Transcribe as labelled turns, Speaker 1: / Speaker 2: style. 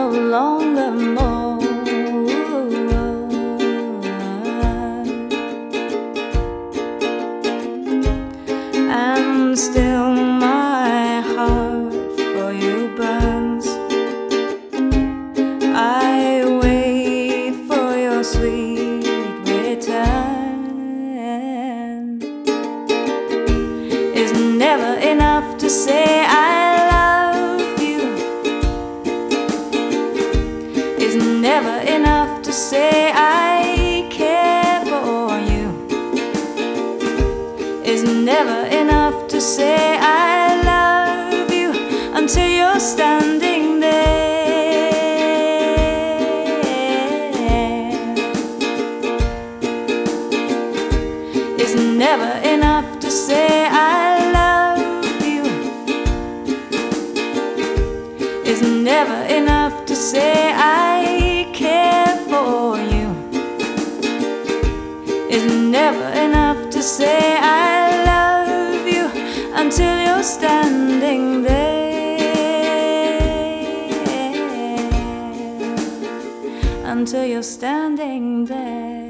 Speaker 1: no longer more. And still my heart for you burns. I wait for your sweet return. It's never enough to say I love you. It's never enough to say I care for you. It's never enough to say I love you until you're standing there. It's never enough to say I love you. It's never enough to say I care for you. It's never enough to say I love you until you're standing there. Until you're standing there.